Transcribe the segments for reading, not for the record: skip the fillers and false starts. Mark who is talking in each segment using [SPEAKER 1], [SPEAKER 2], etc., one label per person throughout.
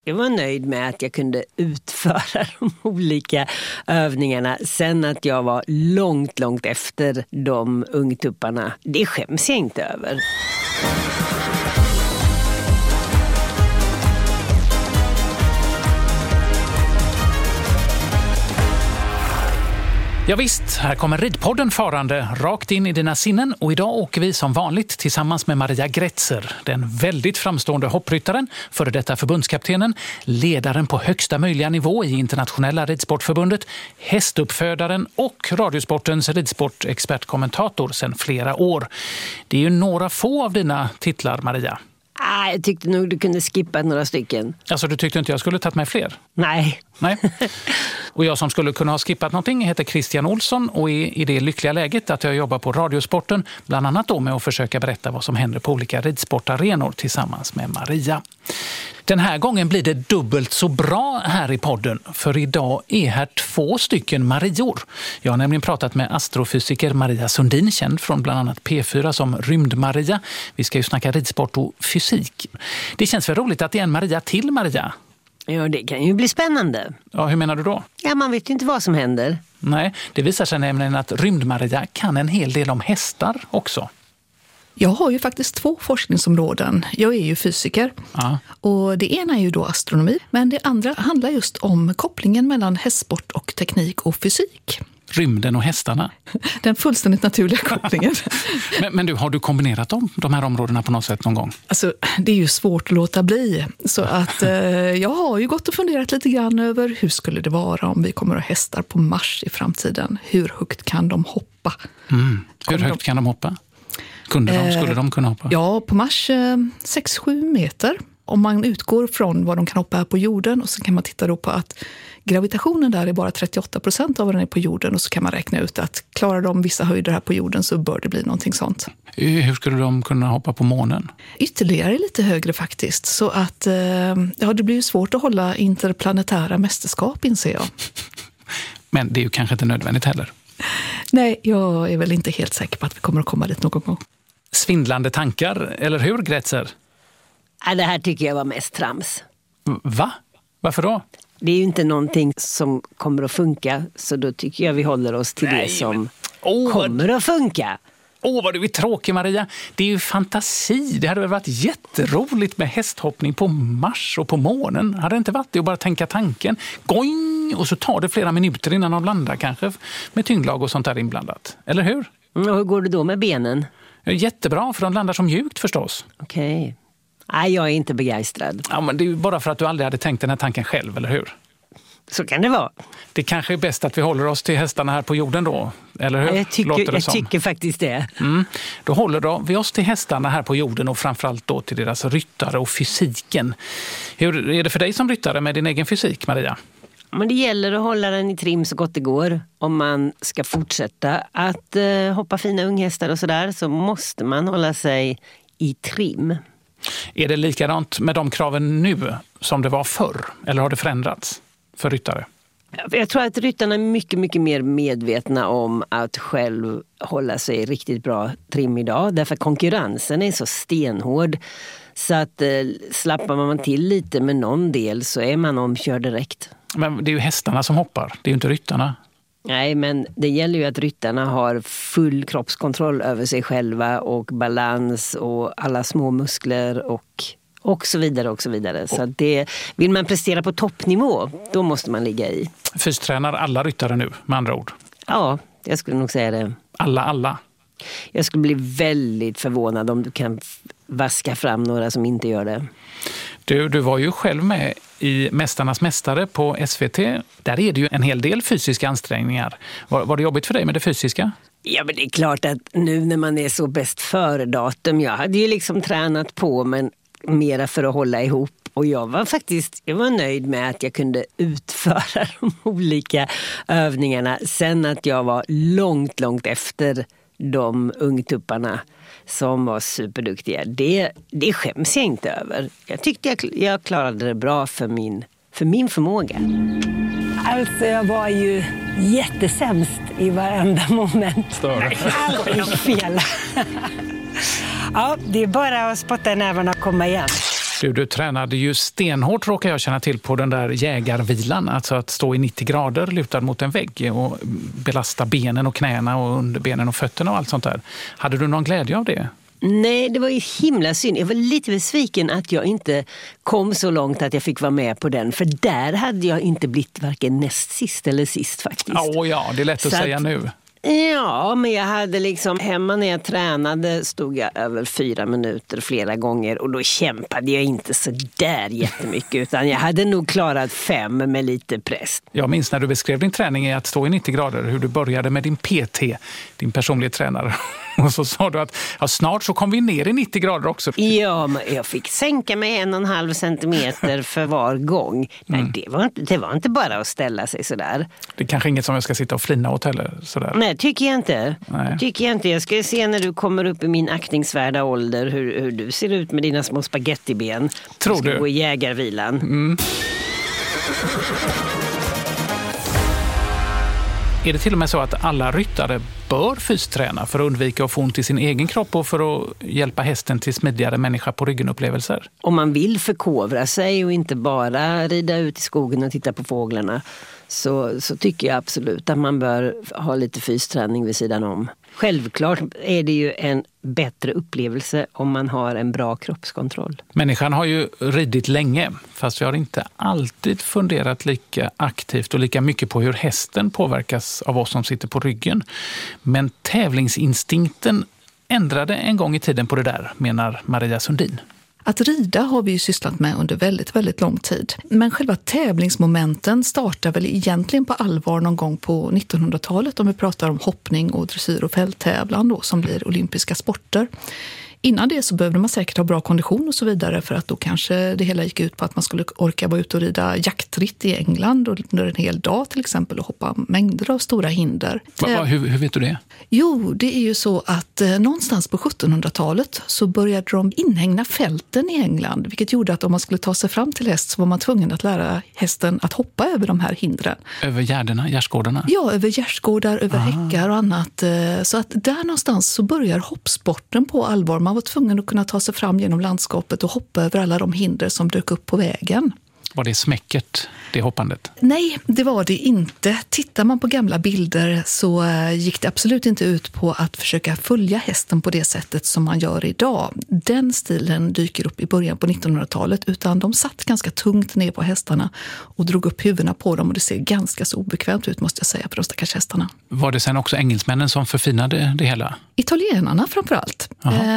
[SPEAKER 1] Jag var nöjd med att jag kunde utföra de olika övningarna. Sen att jag var långt efter de ungtupparna, det skäms jag inte över.
[SPEAKER 2] Ja visst, här kommer Ridpodden farande rakt in i dina sinnen och idag åker vi som vanligt tillsammans med Maria Grätzer, den väldigt framstående hoppryttaren, före detta förbundskaptenen, ledaren på högsta möjliga nivå i internationella ridsportförbundet, hästuppfödaren och Radiosportens ridsportexpertkommentator sedan flera år. Det är ju några få av dina titlar, Maria.
[SPEAKER 1] Jag tyckte nog du kunde skippa några stycken.
[SPEAKER 2] Alltså du tyckte inte jag skulle tagit med fler?
[SPEAKER 1] Nej.
[SPEAKER 2] Och jag som skulle kunna ha skippat någonting heter Christian Olsson och är i det lyckliga läget att jag jobbar på Radiosporten, bland annat då med att försöka berätta vad som händer på olika ridsportarenor tillsammans med Maria. Den här gången blir det dubbelt så bra här i podden, för idag är här 2 stycken Marior. Jag har nämligen pratat med astrofysiker Maria Sundin, känd från bland annat P4 som Rymd-Maria. Vi ska ju snacka ridsport och fysik. Det känns väl roligt att det är en Maria till, Maria?
[SPEAKER 1] Ja, det kan ju bli spännande.
[SPEAKER 2] Ja, hur menar du då?
[SPEAKER 1] Ja, man vet ju inte vad som händer.
[SPEAKER 2] Nej, det visar sig nämligen att Rymd-Maria kan en hel del om hästar också.
[SPEAKER 3] Jag har ju faktiskt 2 forskningsområden. Jag är ju fysiker och det ena är ju då astronomi, men det andra handlar just om kopplingen mellan hästsport och teknik och fysik.
[SPEAKER 2] Rymden och hästarna.
[SPEAKER 3] Den fullständigt naturliga kopplingen.
[SPEAKER 2] men du, har du kombinerat de här områdena på något sätt någon gång?
[SPEAKER 3] Alltså, det är ju svårt att låta bli. Så att jag har ju gått och funderat lite grann över hur skulle det vara om vi kommer att ha hästar på Mars i framtiden. Hur högt kan de hoppa?
[SPEAKER 2] Hur högt kan de hoppa? Skulle de kunna hoppa?
[SPEAKER 3] Ja, på Mars 6-7 meter. Om man utgår från vad de kan hoppa här på jorden och så kan man titta då på att gravitationen där är bara 38% av vad den är på jorden och så kan man räkna ut att klarar de vissa höjder här på jorden så bör det bli någonting sånt.
[SPEAKER 2] Hur skulle de kunna hoppa på månen?
[SPEAKER 3] Ytterligare lite högre faktiskt. Så att det blir ju svårt att hålla interplanetära mästerskap, inser jag.
[SPEAKER 2] Men det är ju kanske inte nödvändigt heller.
[SPEAKER 3] Nej, jag är väl inte helt säker på att vi kommer att komma dit någon gång.
[SPEAKER 2] Svindlande tankar, eller hur, Grätzer?
[SPEAKER 1] Ja, det här tycker jag var mest trams.
[SPEAKER 2] Va? Varför då?
[SPEAKER 1] Det är ju inte någonting som kommer att funka, så då tycker jag vi håller oss till det som kommer att funka.
[SPEAKER 2] Vad du är tråkig, Maria. Det är ju fantasi. Det hade väl varit jätteroligt med hästhoppning på Mars och på månen. Hade det inte varit det att bara tänka tanken? Going! Och så tar det flera minuter innan de landar kanske med tyngdlag och sånt där inblandat. Eller hur?
[SPEAKER 1] Och hur går det då med benen?
[SPEAKER 2] Jättebra, för de landar som mjukt förstås.
[SPEAKER 1] Okej. Nej, jag är inte begeistrad.
[SPEAKER 2] Ja, men det är ju bara för att du aldrig hade tänkt den här tanken själv, eller hur?
[SPEAKER 1] Så kan det vara.
[SPEAKER 2] Det kanske är bäst att vi håller oss till hästarna här på jorden då, eller hur?
[SPEAKER 1] Jag tycker faktiskt det.
[SPEAKER 2] Då håller vi oss till hästarna här på jorden och framförallt då till deras ryttare och fysiken. Hur är det för dig som ryttare med din egen fysik, Maria?
[SPEAKER 1] Men det gäller att hålla den i trim så gott det går. Om man ska fortsätta att hoppa fina unghästar och sådär, så måste man hålla sig i trim.
[SPEAKER 2] Är det likadant med de kraven nu som det var förr? Eller har det förändrats för ryttare?
[SPEAKER 1] Jag tror att ryttarna är mycket, mycket mer medvetna om att själv hålla sig riktigt bra trim idag. Därför konkurrensen är så stenhård. Så att slappar man till lite med någon del så är man omkörd direkt.
[SPEAKER 2] Men det är ju hästarna som hoppar, det är ju inte ryttarna.
[SPEAKER 1] Nej, men det gäller ju att ryttarna har full kroppskontroll över sig själva och balans och alla små muskler och så vidare och så vidare. Så att vill man prestera på toppnivå, då måste man ligga i.
[SPEAKER 2] Fystränar alla ryttare nu, med andra ord?
[SPEAKER 1] Ja, jag skulle nog säga det.
[SPEAKER 2] Alla?
[SPEAKER 1] Jag skulle bli väldigt förvånad om du kan vaska fram några som inte gör det.
[SPEAKER 2] Du var ju själv med i Mästarnas mästare på SVT. Där är det ju en hel del fysiska ansträngningar. Var det jobbigt för dig med det fysiska? Ja,
[SPEAKER 1] men det är klart att nu när man är så bäst före datum. Jag hade ju liksom tränat på, men mera för att hålla ihop. Och jag var nöjd med att jag kunde utföra de olika övningarna. Sen att jag var långt efter de ungtupparna som var superduktiga. Det skäms jag inte över. Jag tyckte jag klarade det bra för min förmåga. Alltså jag var ju jättesämst i varenda moment. Allt gick fel. Ja, det är bara att spotta i nävarna och komma igen.
[SPEAKER 2] Du tränade ju stenhårt, råkar jag känna till, på den där jägarvilan. Alltså att stå i 90 grader lutad mot en vägg och belasta benen och knäna och underbenen och fötterna och allt sånt där. Hade du någon glädje av det?
[SPEAKER 1] Nej, det var ju himla synd. Jag var lite besviken att jag inte kom så långt att jag fick vara med på den. För där hade jag inte blivit varken näst sist eller sist faktiskt.
[SPEAKER 2] Ja, det är lätt att säga nu.
[SPEAKER 1] Ja, men jag hade liksom hemma när jag tränade stod jag över 4 minuter flera gånger och då kämpade jag inte så där jättemycket utan jag hade nog klarat 5 med lite press.
[SPEAKER 2] Jag minns när du beskrev din träning i att stå i 90 grader, hur du började med din PT, din personliga tränare. Och så sa du att snart så kom vi ner i 90 grader också.
[SPEAKER 1] Ja, men jag fick sänka mig 1,5 centimeter för var gång. Nej, det var inte bara att ställa sig sådär.
[SPEAKER 2] Det är kanske inget som jag ska sitta och flina åt heller. Sådär.
[SPEAKER 1] Nej, tycker jag inte. Jag ska se när du kommer upp i min aktningsvärda ålder hur du ser ut med dina små spagettiben.
[SPEAKER 2] Tror du?
[SPEAKER 1] Ska gå i jägarvilan.
[SPEAKER 2] Är det till och med så att alla ryttare bör fysträna för att undvika att få ont i sin egen kropp och för att hjälpa hästen till smidigare människa på ryggen-upplevelser?
[SPEAKER 1] Om man vill förkovra sig och inte bara rida ut i skogen och titta på fåglarna så tycker jag absolut att man bör ha lite fysträning vid sidan om. Självklart är det ju en bättre upplevelse om man har en bra kroppskontroll.
[SPEAKER 2] Människan har ju ridit länge, fast vi har inte alltid funderat lika aktivt och lika mycket på hur hästen påverkas av oss som sitter på ryggen. Men tävlingsinstinkten ändrade en gång i tiden på det där, menar Maria Sundin.
[SPEAKER 3] Att rida har vi ju sysslat med under väldigt, väldigt lång tid. Men själva tävlingsmomenten startar väl egentligen på allvar någon gång på 1900-talet om vi pratar om hoppning och dressyr och fälttävlan då, som blir olympiska sporter. Innan det så behövde man säkert ha bra kondition och så vidare för att då kanske det hela gick ut på att man skulle orka vara ute och rida jaktritt i England under en hel dag till exempel och hoppa mängder av stora hinder.
[SPEAKER 2] Hur vet du det?
[SPEAKER 3] Jo, det är ju så att någonstans på 1700-talet så började de inhägna fälten i England, vilket gjorde att om man skulle ta sig fram till häst så var man tvungen att lära hästen att hoppa över de här hindren.
[SPEAKER 2] Över gärdsgårdarna? Ja,
[SPEAKER 3] över gärdsgårdar, över häckar och annat. Så att där någonstans så börjar hoppsporten på allvar. Man var tvungen att kunna ta sig fram genom landskapet och hoppa över alla de hinder som dök upp på vägen.
[SPEAKER 2] Var det smäckert, det hoppandet?
[SPEAKER 3] Nej, det var det inte. Tittar man på gamla bilder så gick det absolut inte ut på att försöka följa hästen på det sättet som man gör idag. Den stilen dyker upp i början på 1900-talet utan de satt ganska tungt ner på hästarna och drog upp huvudena på dem och det ser ganska så obekvämt ut måste jag säga för de stackars hästarna.
[SPEAKER 2] Var det sen också engelsmännen som förfinade det hela?
[SPEAKER 3] Italienarna framförallt.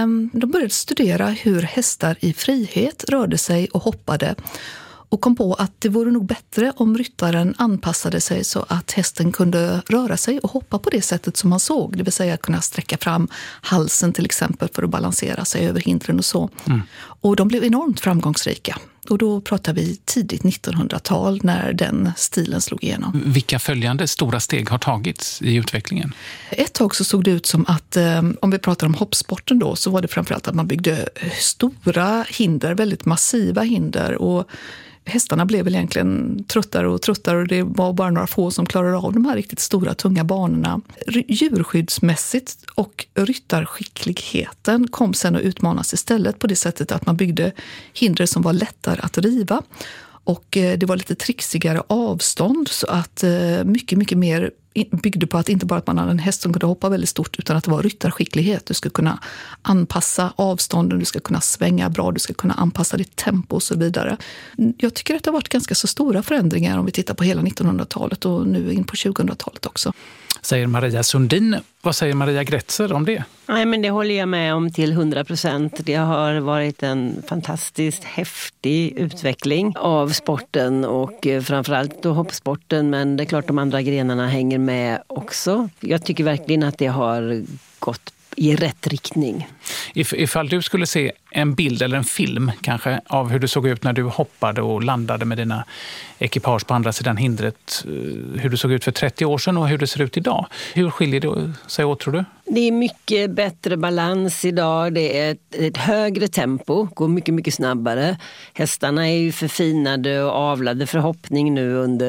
[SPEAKER 3] De började studera hur hästar i frihet rörde sig och hoppade och kom på att det vore nog bättre om ryttaren anpassade sig så att hästen kunde röra sig och hoppa på det sättet som man såg. Det vill säga kunna sträcka fram halsen till exempel för att balansera sig över hindren och så. Och de blev enormt framgångsrika. Och då pratar vi tidigt 1900-tal när den stilen slog igenom.
[SPEAKER 2] Vilka följande stora steg har tagits i utvecklingen?
[SPEAKER 3] Ett tag så såg det ut som att, om vi pratar om hoppsporten då, så var det framförallt att man byggde stora hinder, väldigt massiva hinder och hästarna blev väl egentligen tröttare och det var bara några få som klarade av de här riktigt stora, tunga banorna. Djurskyddsmässigt och ryttarskickligheten kom sen att utmanas istället på det sättet att man byggde hinder som var lättare att riva. Och det var lite trixigare avstånd så att mycket, mycket mer byggde på att inte bara att man hade en häst som kunde hoppa väldigt stort utan att det var ryttarskicklighet. Du ska kunna anpassa avstånden, du ska kunna svänga bra, du ska kunna anpassa ditt tempo och så vidare. Jag tycker att det har varit ganska så stora förändringar om vi tittar på hela 1900-talet och nu in på 2000-talet också.
[SPEAKER 2] Säger Maria Sundin. Vad säger Maria Gretzer om det?
[SPEAKER 1] Nej, men det håller jag med om till 100%. Det har varit en fantastiskt häftig utveckling av sporten och framförallt då hoppsporten, men det är klart de andra grenarna hänger med också. Jag tycker verkligen att det har gått i rätt riktning.
[SPEAKER 2] Ifall du skulle se en bild eller en film kanske av hur du såg ut när du hoppade och landade med dina ekipage på andra sidan hindret, hur du såg ut för 30 år sedan och hur det ser ut idag. Hur skiljer det sig åt tror du?
[SPEAKER 1] Det är mycket bättre balans idag, det är ett högre tempo, går mycket, mycket snabbare. Hästarna är ju förfinade och avlade för hoppning nu under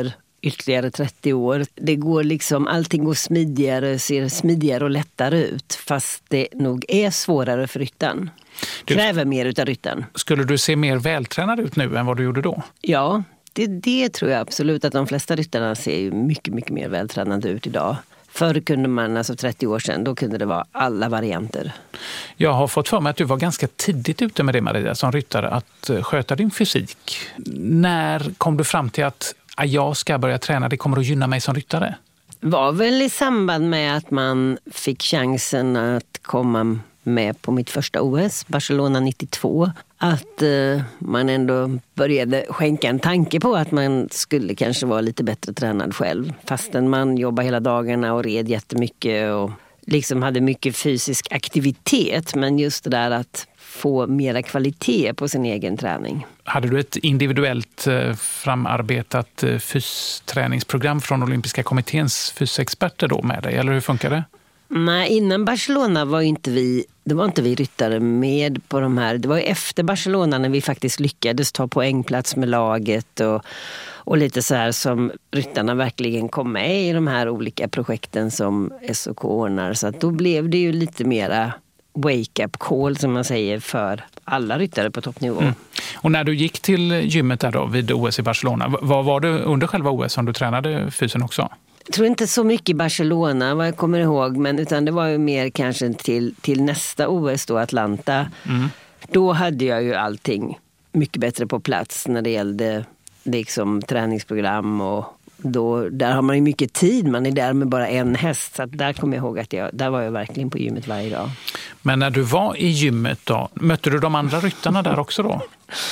[SPEAKER 1] ytterligare 30 år. Det går liksom, allting går smidigare, ser smidigare och lättare ut. Fast det nog är svårare för ryttaren. Kräver mer utav ryttaren.
[SPEAKER 2] Skulle du se mer vältränad ut nu än vad du gjorde då?
[SPEAKER 1] Ja, det tror jag absolut att de flesta ryttarna ser ju mycket, mycket mer vältränade ut idag. Förr kunde man, alltså 30 år sedan, då kunde det vara alla varianter.
[SPEAKER 2] Jag har fått för mig att du var ganska tidigt ute med det, Maria, som ryttare, att sköta din fysik. När kom du fram till att jag ska börja träna, det kommer att gynna mig som ryttare?
[SPEAKER 1] Var väl i samband med att man fick chansen att komma med på mitt första OS, Barcelona 92. Att man ändå började skänka en tanke på att man skulle kanske vara lite bättre tränad själv. Fastän man jobbade hela dagarna och red jättemycket och liksom hade mycket fysisk aktivitet. Men just det där att få mera kvalitet på sin egen träning.
[SPEAKER 2] Hade du ett individuellt framarbetat fysträningsprogram från Olympiska kommitténs fysexperter då med dig? Eller hur funkar det?
[SPEAKER 1] Nej, innan Barcelona var inte vi ryttare med på de här. Det var ju efter Barcelona när vi faktiskt lyckades ta poängplats med laget och lite så här som ryttarna verkligen kom med i de här olika projekten som SOK ordnar. Så att då blev det ju lite mera wake-up call som man säger för alla ryttare på toppnivå. Mm.
[SPEAKER 2] Och när du gick till gymmet där då vid OS i Barcelona, vad var det under själva OS som du tränade fysen också?
[SPEAKER 1] Jag tror inte så mycket i Barcelona vad jag kommer ihåg, men utan det var ju mer kanske till nästa OS då, Atlanta. Mm. Då hade jag ju allting mycket bättre på plats när det gällde liksom träningsprogram och där har man ju mycket tid, man är där med bara en häst, så att där kommer jag ihåg att där var jag verkligen på gymmet varje dag. Men
[SPEAKER 2] när du var i gymmet då, mötte du de andra ryttarna där också då?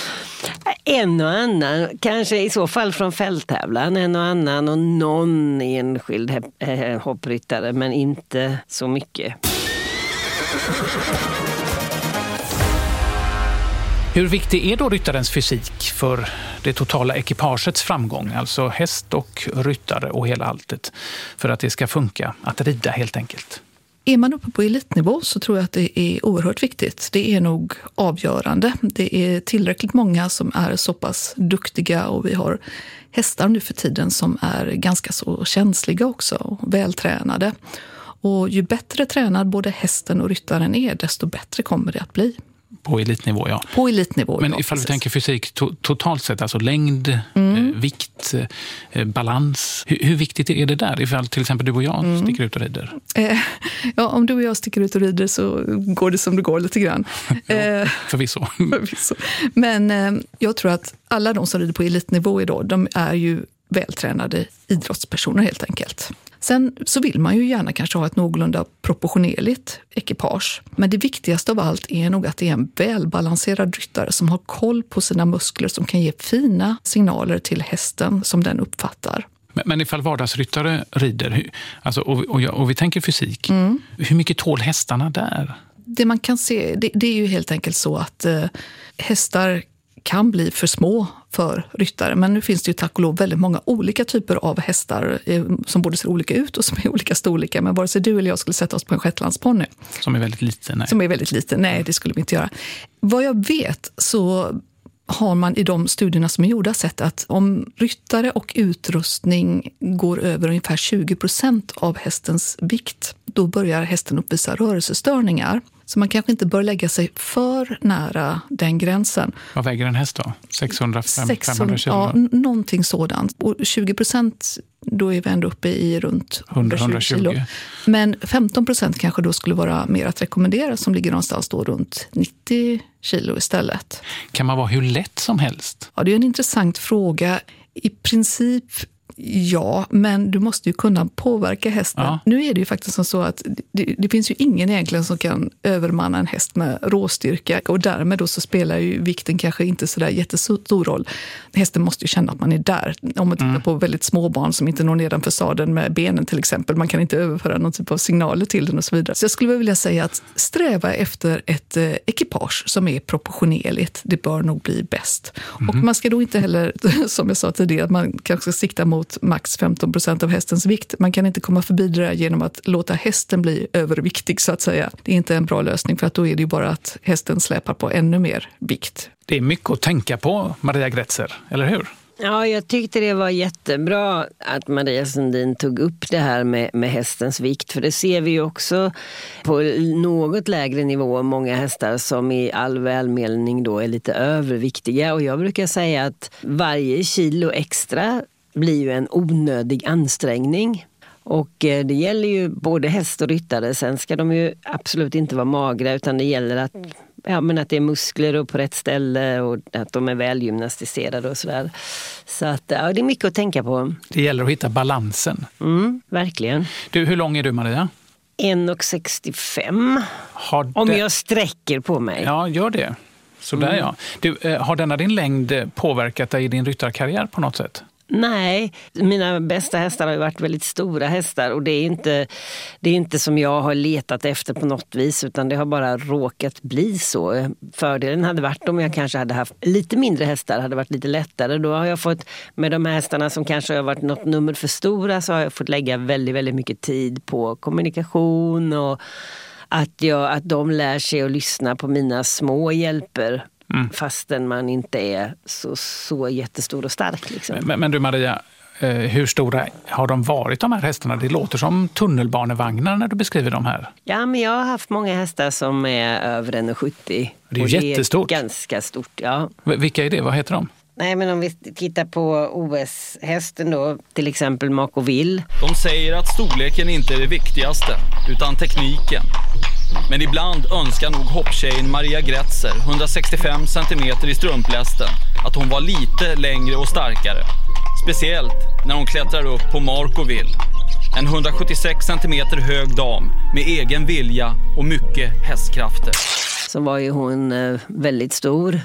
[SPEAKER 1] En och annan, kanske i så fall från fälttävlan, en och annan och någon enskild hoppryttare, men inte så mycket.
[SPEAKER 2] Hur viktig är då ryttarens fysik för det totala ekipagets framgång, alltså häst och ryttare och hela alltet, för att det ska funka att rida helt enkelt?
[SPEAKER 3] Är man uppe på elitnivå så tror jag att det är oerhört viktigt. Det är nog avgörande. Det är tillräckligt många som är så pass duktiga och vi har hästar nu för tiden som är ganska så känsliga också och vältränade. Och ju bättre tränad både hästen och ryttaren är, desto bättre kommer det att bli.
[SPEAKER 2] På elitnivå, ja.
[SPEAKER 3] På elitnivå,
[SPEAKER 2] men
[SPEAKER 3] ja,
[SPEAKER 2] ifall vi tänker fysik totalt sett, alltså längd, vikt, balans. Hur viktigt är det där ifall till exempel du och jag sticker ut och rider?
[SPEAKER 3] Ja, om du och jag sticker ut och rider så går det som det går lite grann.
[SPEAKER 2] Ja, förvisso.
[SPEAKER 3] Men jag tror att alla de som rider på elitnivå idag, de är ju vältränade idrottspersoner helt enkelt. Sen så vill man ju gärna kanske ha ett någorlunda proportionerligt ekipage. Men det viktigaste av allt är nog att det är en välbalanserad ryttare som har koll på sina muskler, som kan ge fina signaler till hästen som den uppfattar.
[SPEAKER 2] Men ifall vardagsryttare rider, alltså, och vi tänker fysik, hur mycket tål hästarna där?
[SPEAKER 3] Det man kan se, det är ju helt enkelt så att hästar kan bli för små för ryttare. Men nu finns det ju tack och lov väldigt många olika typer av hästar som både ser olika ut och som är olika storlekar. Men vare sig du eller jag skulle sätta oss på en shetlandsponny.
[SPEAKER 2] Som är väldigt liten, nej.
[SPEAKER 3] Som är väldigt liten, nej, det skulle vi inte göra. Vad jag vet så har man i de studierna som är gjorda sett att om ryttare och utrustning går över ungefär 20% av hästens vikt, då börjar hästen uppvisa rörelsestörningar. Så man kanske inte bör lägga sig för nära den gränsen.
[SPEAKER 2] Vad väger en häst då? 600-500 kilo?
[SPEAKER 3] Ja, någonting sådant. Och 20%, då är vi ändå uppe i runt 120 kilo. Men 15% kanske då skulle vara mer att rekommendera, som ligger någonstans då runt 90 kilo istället.
[SPEAKER 2] Kan man vara hur lätt som helst?
[SPEAKER 3] Ja, det är en intressant fråga. I princip ja, men du måste ju kunna påverka hästen. Ja. Nu är det ju faktiskt som så att det finns ju ingen egentligen som kan övermanna en häst med råstyrka, och därmed då så spelar ju vikten kanske inte så där jättestor roll. Hästen måste ju känna att man är där. Om man tittar på väldigt små barn som inte når nedanför sadeln med benen till exempel, man kan inte överföra någon typ av signaler till den och så vidare. Så jag skulle vilja säga att sträva efter ett ekipage som är proportionerligt, det bör nog bli bäst. Och man ska då inte heller, som jag sa tidigare, att man kanske ska sikta mot max 15% av hästens vikt. Man kan inte komma förbi det där genom att låta hästen bli överviktig så att säga. Det är inte en bra lösning, för att då är det ju bara att hästen släpar på ännu mer vikt.
[SPEAKER 2] Det är mycket att tänka på, Maria Grätzer, eller hur?
[SPEAKER 1] Ja, jag tyckte det var jättebra att Maria Sundin tog upp det här med hästens vikt. För det ser vi ju också på något lägre nivå. Många hästar som i all välmening då är lite överviktiga. Och jag brukar säga att varje kilo extra blir ju en onödig ansträngning. Och det gäller ju både häst och ryttare. Sen ska de ju absolut inte vara magra, utan det gäller att det är muskler och på rätt ställe och att de är väl gymnastiserade och sådär. Så att, det är mycket att tänka på.
[SPEAKER 2] Det gäller att hitta balansen.
[SPEAKER 1] Verkligen.
[SPEAKER 2] Du, hur lång är du, Maria?
[SPEAKER 1] 1,65. Om jag sträcker på mig.
[SPEAKER 2] Ja, gör det. Så där ja. Du, har denna din längd påverkat dig i din ryttarkarriär på något sätt?
[SPEAKER 1] Nej, mina bästa hästar har ju varit väldigt stora hästar och det är inte som jag har letat efter på något vis, utan det har bara råkat bli så. Fördelen hade varit om jag kanske hade haft lite mindre hästar, hade varit lite lättare. Då har jag fått, med de här hästarna som kanske har varit något nummer för stora, så har jag fått lägga väldigt, väldigt mycket tid på kommunikation och att de lär sig att lyssna på mina små hjälper. Fastän man inte är så jättestor och stark. Liksom.
[SPEAKER 2] Men du Maria, hur stora har de varit de här hästarna? Det låter som tunnelbanevagnar när du beskriver dem här. Ja, men jag har haft många hästar som är över 1,70.
[SPEAKER 1] Det är
[SPEAKER 2] jättestort.
[SPEAKER 1] Det är ganska stort, ja.
[SPEAKER 2] Vilka är det? Vad heter de?
[SPEAKER 1] Nej, men om vi tittar på OS-hästen då, till exempel Marco Will.
[SPEAKER 4] De säger att storleken inte är det viktigaste, utan tekniken. Men ibland önskar nog hopptjejen Maria Gretzer, 165 cm i strumplästen, att hon var lite längre och starkare. Speciellt när hon klättrar upp på Marco Will. En 176 cm hög dam med egen vilja och mycket hästkrafter.
[SPEAKER 1] Så var ju hon väldigt stor.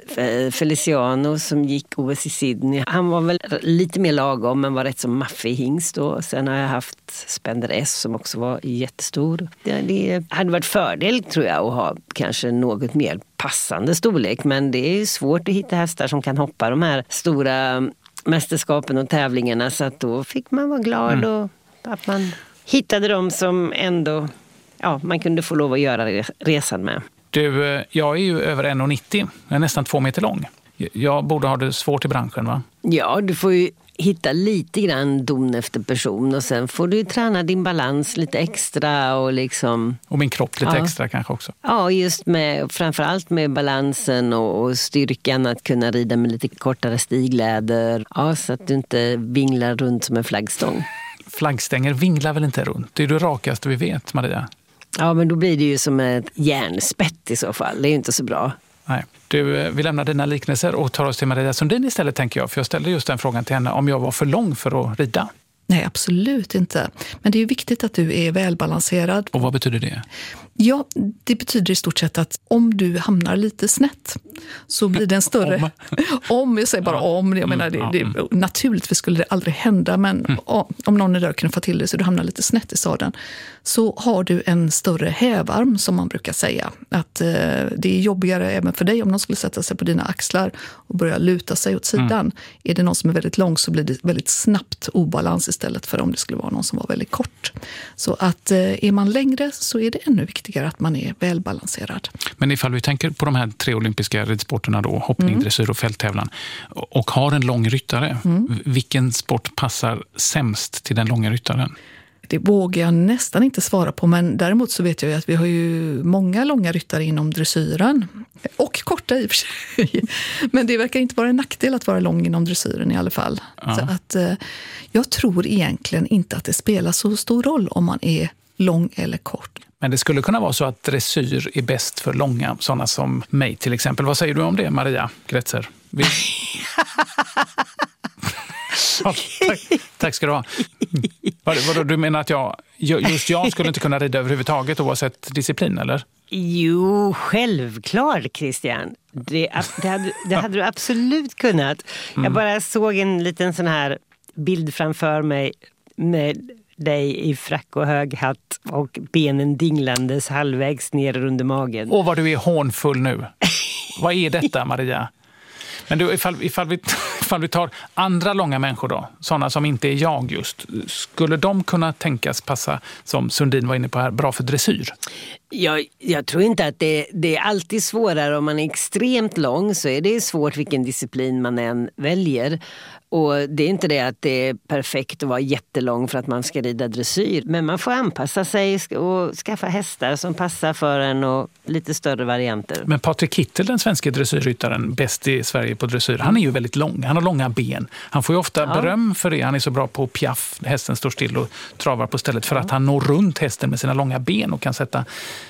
[SPEAKER 1] Feliciano som gick OS i Sydney, han var väl lite mer lagom men var rätt så maffig hingst då. Sen har jag haft Spender S som också var jättestor. Det hade varit fördel tror jag att ha kanske något mer passande storlek, men det är svårt att hitta hästar som kan hoppa de här stora mästerskapen och tävlingarna, så att då fick man vara glad och att man hittade dem som ändå man kunde få lov att göra resan med.
[SPEAKER 2] Du, jag är ju över 1,90. Jag är nästan 2 meter lång. Jag borde ha det svårt i branschen, va?
[SPEAKER 1] Ja, du får ju hitta lite grann don efter person och sen får du träna din balans lite extra och liksom...
[SPEAKER 2] Och min kropp lite extra kanske också.
[SPEAKER 1] Ja, just med, framförallt med balansen och styrkan att kunna rida med lite kortare stigläder. Ja, så att du inte vinglar runt som en flaggstång.
[SPEAKER 2] Flaggstänger vinglar väl inte runt? Det är det rakaste vi vet, Maria.
[SPEAKER 1] Ja, men då blir det ju som ett järnspett i så fall. Det är ju inte så bra.
[SPEAKER 2] Nej. Du, vi lämnar dina liknelser och tar oss till Maria Sundin istället, tänker jag. För jag ställde just den frågan till henne om jag var för lång för att rida.
[SPEAKER 3] Nej, absolut inte. Men det är ju viktigt att du är välbalanserad.
[SPEAKER 2] Och vad betyder det?
[SPEAKER 3] Ja, det betyder i stort sett att om du hamnar lite snett så blir det en större... om jag säger bara om. Jag menar, naturligtvis skulle det aldrig hända, men om någon är där kunde få till det så du hamnar lite snett i sadeln, så har du en större hävarm, som man brukar säga. Att det är jobbigare även för dig om någon skulle sätta sig på dina axlar och börja luta sig åt sidan. Är det någon som är väldigt lång så blir det väldigt snabbt obalans istället för om det skulle vara någon som var väldigt kort. Så att är man längre så är det ännu viktigare att man är välbalanserad.
[SPEAKER 2] Men ifall vi tänker på de här 3 olympiska ridsporterna då, hoppning, dressyr och fälttävlan, och har en lång ryttare, vilken sport passar sämst till den långa ryttaren?
[SPEAKER 3] Det vågar jag nästan inte svara på, men däremot så vet jag ju att vi har ju många långa ryttare inom dressyren. Och korta i och för sig. Men det verkar inte vara en nackdel att vara lång inom dressyren i alla fall. Ja. Så att jag tror egentligen inte att det spelar så stor roll om man är lång eller kort.
[SPEAKER 2] Men det skulle kunna vara så att dressyr är bäst för långa, sådana som mig till exempel. Vad säger du om det, Maria Gretzer? Ja, tack ska du ha. Vadå, du menar att jag skulle inte kunna rida överhuvudtaget oavsett disciplin, eller?
[SPEAKER 1] Jo, självklart, Christian. Det hade du absolut kunnat. Jag bara såg en liten sån här bild framför mig med dig i frack och hög hatt och benen dinglandes halvvägs ner under magen.
[SPEAKER 2] Åh, vad du är hånfull nu. Vad är detta, Maria? Men du, ifall ifall vi tar andra långa människor då, sådana som inte är jag just, skulle de kunna tänkas passa, som Sundin var inne på här, bra för dressyr?
[SPEAKER 1] Jag tror inte att det är alltid svårare om man är extremt lång, så är det svårt vilken disciplin man än väljer. Och det är inte det att det är perfekt att vara jättelång för att man ska rida dressyr. Men man får anpassa sig och skaffa hästar som passar för en och lite större varianter.
[SPEAKER 2] Men Patrik Kittel, den svenska dressyrryttaren, bäst i Sverige på dressyr, han är ju väldigt lång. Han har långa ben. Han får ju ofta beröm för det. Han är så bra på piaff. Hästen står still och travar på stället för att han når runt hästen med sina långa ben och kan sätta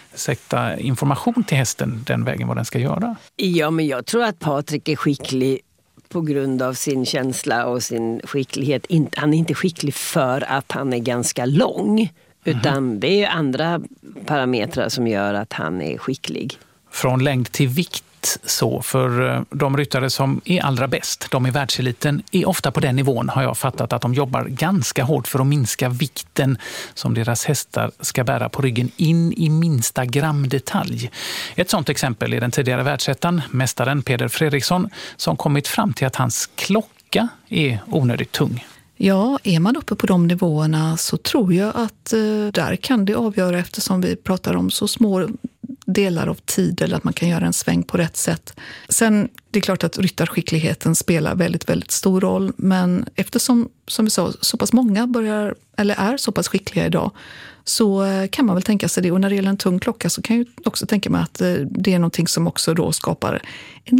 [SPEAKER 2] information till hästen den vägen vad den ska göra. Ja, men jag tror att Patrik är skicklig på grund av sin känsla och sin skicklighet. Han är inte skicklig för att han är ganska lång, utan det är andra parametrar som gör att han är skicklig. Från längd till vikt så, för de ryttare som är allra bäst, de i världseliten, är ofta på den nivån, har jag fattat, att de jobbar ganska hårt för att minska vikten som deras hästar ska bära på ryggen in i minsta gramdetalj. Ett sådant exempel är den tidigare världsettan, mästaren Peder Fredriksson, som kommit fram till att hans klocka är onödigt tung. Ja, är man uppe på de nivåerna så tror jag att där kan det avgöra, eftersom vi pratar om så små delar av tid, eller att man kan göra en sväng på rätt sätt. Sen, det är klart att ryttarskickligheten spelar väldigt, väldigt stor roll, men eftersom, som vi sa, så pass många är så pass skickliga idag, så kan man väl tänka sig det. Och när det gäller en tung klocka så kan jag också tänka mig att det är någonting som också då skapar en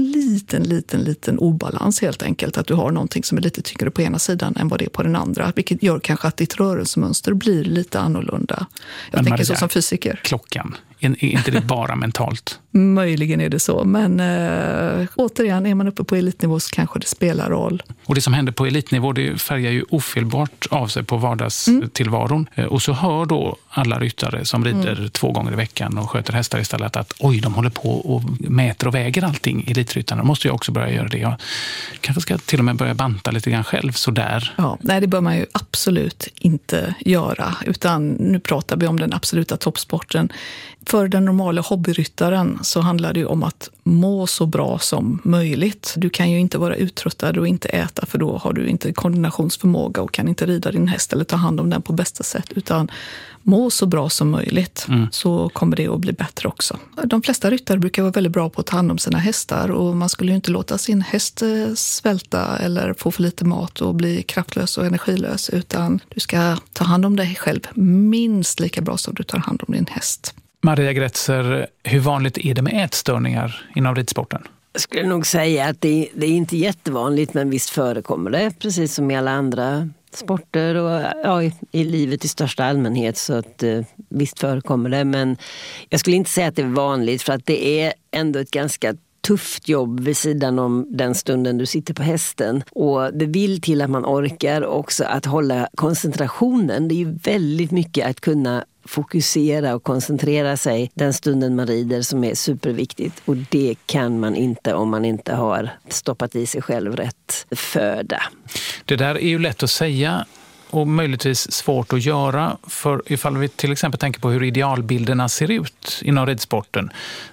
[SPEAKER 2] liten obalans helt enkelt. Att du har någonting som är lite tyngre på ena sidan än vad det är på den andra. Vilket gör kanske att ditt rörelsemönster blir lite annorlunda. Jag tänker Maria, så som fysiker. Klockan, är inte det bara mentalt? Möjligen är det så, men återigen, är man uppe på elitnivå så kanske det spelar roll. Och det som händer på elitnivå, det färgar ju ofelbart av sig på vardagstillvaron. Och så hör då alla ryttare som rider 2 gånger i veckan och sköter hästar istället att de håller på och mäter och väger allting, elitryttarna. Då måste jag också börja göra det. Jag kanske ska till och med börja banta lite grann själv, sådär. Ja, nej, det bör man ju absolut inte göra, utan nu pratar vi om den absoluta toppsporten. För den normala hobbyryttaren så handlar det ju om att må så bra som möjligt. Du kan ju inte vara uttröttad och inte äta, för då har du inte koordinationsförmåga och kan inte rida din häst eller ta hand om den på bästa sätt, utan må så bra som möjligt, så kommer det att bli bättre också. De flesta ryttare brukar vara väldigt bra på att ta hand om sina hästar, och man skulle ju inte låta sin häst svälta eller få för lite mat och bli kraftlös och energilös, utan du ska ta hand om dig själv minst lika bra som du tar hand om din häst. Maria Gretzer, hur vanligt är det med ätstörningar inom ridsporten? Jag skulle nog säga att det är inte jättevanligt, men visst förekommer det, precis som i alla andra sporter och i livet i största allmänhet, så att visst förekommer det. Men jag skulle inte säga att det är vanligt, för att det är ändå ett ganska tufft jobb vid sidan om den stunden du sitter på hästen. Och det vill till att man orkar också att hålla koncentrationen. Det är ju väldigt mycket att kunna fokusera och koncentrera sig den stunden man rider som är superviktigt. Och det kan man inte om man inte har stoppat i sig själv rätt föda. Det där är ju lätt att säga och möjligtvis svårt att göra, för ifall vi till exempel tänker på hur idealbilderna ser ut inom ridsporten.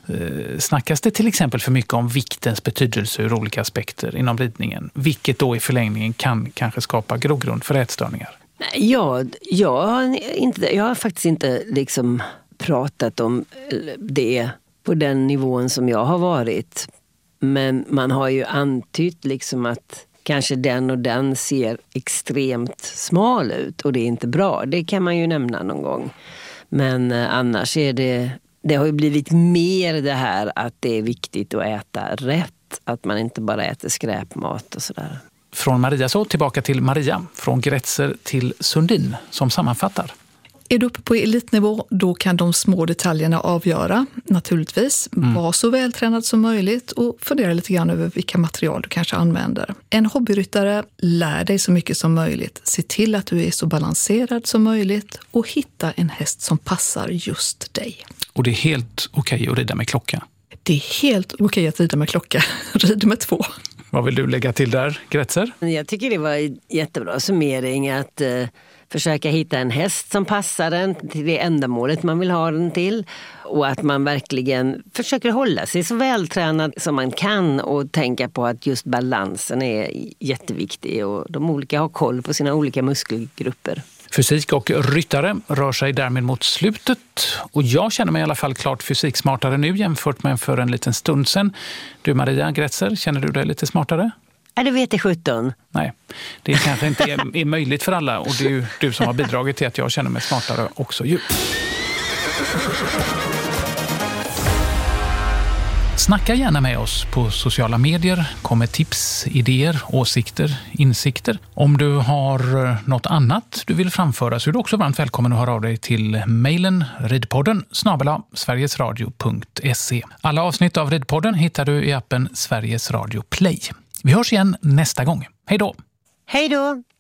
[SPEAKER 2] Snackas det till exempel för mycket om viktens betydelse ur olika aspekter inom ridningen, vilket då i förlängningen kan kanske skapa grogrund för ätstörningar? Jag har faktiskt inte liksom pratat om det på den nivån som jag har varit. Men man har ju antytt liksom att kanske den och den ser extremt smal ut och det är inte bra. Det kan man ju nämna någon gång. Men annars är det har ju blivit mer det här att det är viktigt att äta rätt. Att man inte bara äter skräpmat och sådär. Från Maria så tillbaka till Maria, från Gretzer till Sundin som sammanfattar. Är du uppe på elitnivå, då kan de små detaljerna avgöra, naturligtvis. Var så vältränad som möjligt och fundera lite grann över vilka material du kanske använder. En hobbyryttare, lär dig så mycket som möjligt. Se till att du är så balanserad som möjligt och hitta en häst som passar just dig. Och det är helt okej att rida med klocka? Det är helt okej att rida med klocka. Rid med 2. Vad vill du lägga till där, Gretzer? Jag tycker det var en jättebra summering att
[SPEAKER 1] försöka hitta en häst som passar den till det ändamålet man vill ha den till. Och att man verkligen försöker hålla sig så vältränad som man kan och tänka på att just balansen är jätteviktig och de olika har koll på sina olika muskelgrupper.
[SPEAKER 2] Fysik och ryttare rör sig därmed mot slutet och jag känner mig i alla fall klart fysiksmartare nu jämfört med för en liten stund sedan. Du Maria Grätzer, känner du dig lite smartare?
[SPEAKER 1] Ja, det vet jag 17.
[SPEAKER 2] Nej, det kanske inte är möjligt för alla och det är ju du som har bidragit till att jag känner mig smartare också ju. Snacka gärna med oss på sociala medier, kom med tips, idéer, åsikter, insikter. Om du har något annat du vill framföra så är du också varmt välkommen att höra av dig till mejlen ridpodden@sverigesradio.se. Alla avsnitt av Ridpodden hittar du i appen Sveriges Radio Play. Vi hörs igen nästa gång. Hej då!
[SPEAKER 1] Hej då!